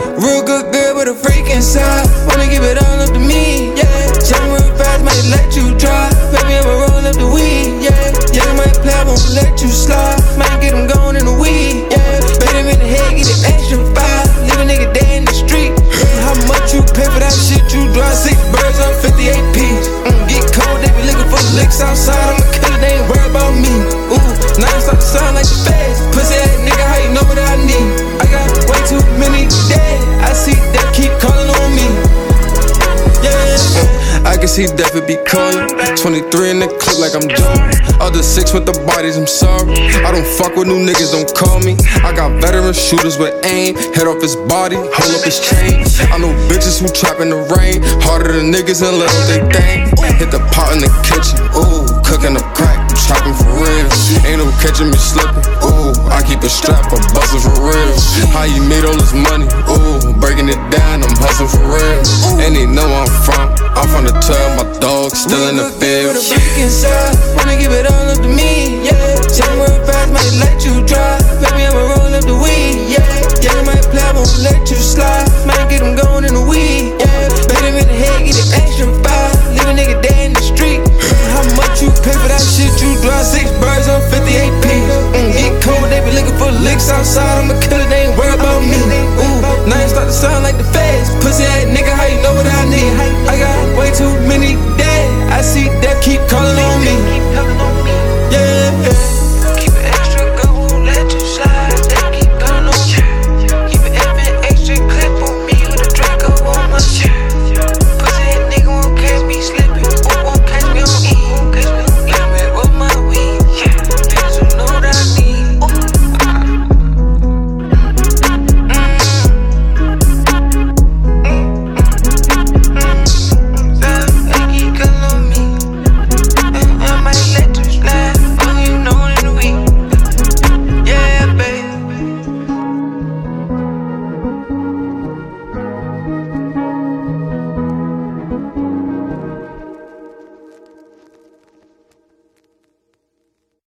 Real good girl with a freak inside. Wanna give it all up to me, yeah. Jump real fast, might let you drive. Baby, I'ma roll up the weed, yeah. Yeah, might play, I won't let you slide. Might get them going in the weed, yeah. Better in the head, get it extra fire. Leave a nigga dead in the street. How much you pay for that shit you drive? 6 birds on 58 P's. Get cold, they be looking for licks outside. I'm a killer, they ain't worried about me. Ooh, now I'm starting to sound like the feds. Pussy ass nigga, how you know what I need? I got way too many dead. I see that keep calling on me. Yeah, I can see death it be calling. 23 in the clip like I'm Jordan. Other 6 with the bodies, I'm sorry. I don't fuck with new niggas, don't call me. I got veteran shooters with aim. Head off his body, hold up his chain. I know bitches who trap in the rain. Harder than niggas and little they think. Hit the pot in the kitchen, ooh, cooking up crack, trapping for real. Ain't no catching me slipping, ooh, I keep a strap, I'm bustin' for real. How you made all this money, ooh, breaking it down, I'm hustling for real. And they know I'm from the tub, my dog still in the field. With a freak inside, wanna give it all up to me, yeah. Jump real fast, might let you drive. Baby, I'ma roll up the weed, yeah. Yeah, might play, I won't let you slide.